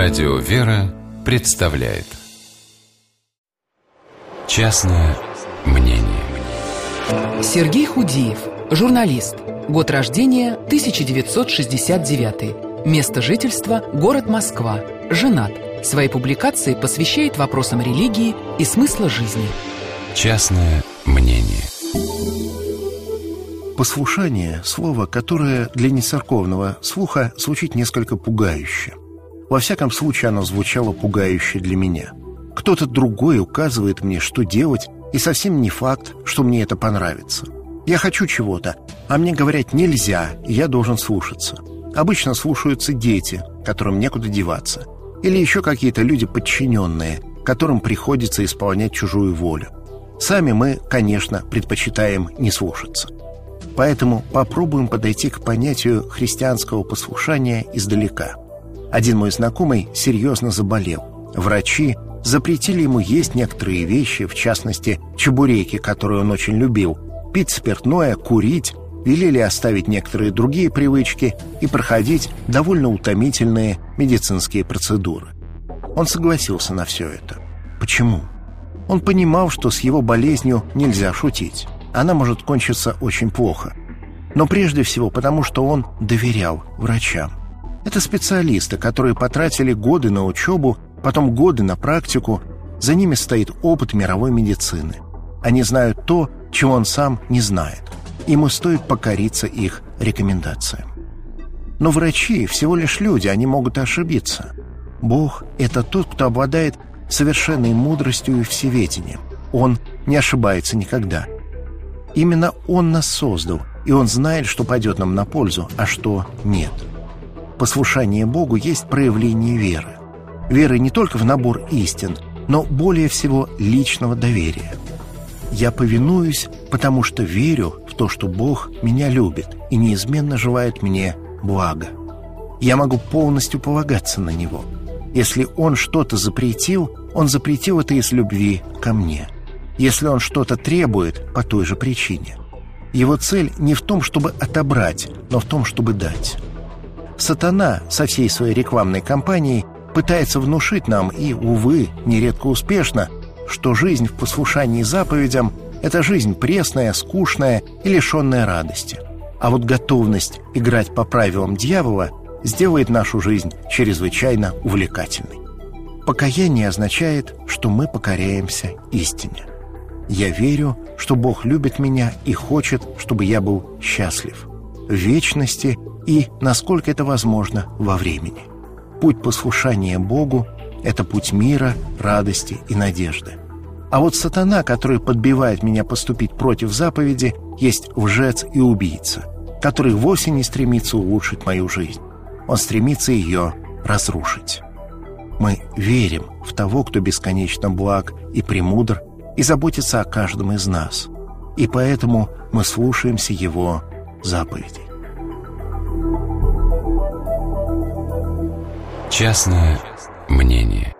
Радио «Вера» представляет «Частное мнение». Сергей Худиев, журналист. Год рождения 1969. Место жительства – город Москва. Женат. Свои публикации посвящает вопросам религии и смысла жизни. Частное мнение. Послушание – слово, которое для нецерковного слуха звучит несколько пугающе. Во всяком случае, оно звучало пугающе для меня. Кто-то другой указывает мне, что делать, и совсем не факт, что мне это понравится. Я хочу чего-то, а мне говорят «нельзя», и я должен слушаться. Обычно слушаются дети, которым некуда деваться, или еще какие-то люди подчиненные, которым приходится исполнять чужую волю. Сами мы, конечно, предпочитаем не слушаться. Поэтому попробуем подойти к понятию христианского послушания издалека. Один мой знакомый серьезно заболел. Врачи запретили ему есть некоторые вещи, в частности, чебуреки, которые он очень любил, пить спиртное, курить, велели оставить некоторые другие привычки и проходить довольно утомительные медицинские процедуры. Он согласился на все это. Почему? Он понимал, что с его болезнью нельзя шутить. Она может кончиться очень плохо. Но прежде всего потому, что он доверял врачам. Это специалисты, которые потратили годы на учебу, потом годы на практику. За ними стоит опыт мировой медицины. Они знают то, чего он сам не знает. Ему стоит покориться их рекомендациям. Но врачи всего лишь люди, они могут ошибиться. Бог – это тот, кто обладает совершенной мудростью и всеведением. Он не ошибается никогда. Именно Он нас создал, и Он знает, что пойдет нам на пользу, а что нет. Послушание Богу есть проявление веры. Веры не только в набор истин, но более всего личного доверия. Я повинуюсь, потому что верю в то, что Бог меня любит и неизменно желает мне блага. Я могу полностью полагаться на Него. Если Он что-то запретил, Он запретил это из любви ко мне. Если Он что-то требует, по той же причине. Его цель не в том, чтобы отобрать, но в том, чтобы дать. Сатана со всей своей рекламной кампанией пытается внушить нам, и, увы, нередко успешно, что жизнь в послушании заповедям – это жизнь пресная, скучная и лишенная радости. А вот готовность играть по правилам дьявола сделает нашу жизнь чрезвычайно увлекательной. Покаяние означает, что мы покоряемся истине. Я верю, что Бог любит меня и хочет, чтобы я был счастлив в вечности и, насколько это возможно, во времени. Путь послушания Богу – это путь мира, радости и надежды. А вот сатана, который подбивает меня поступить против заповеди, есть лжец и убийца, который вовсе не стремится улучшить мою жизнь. Он стремится ее разрушить. Мы верим в того, кто бесконечно благ и премудр, и заботится о каждом из нас. И поэтому мы слушаемся Его заповедей. Частное мнение.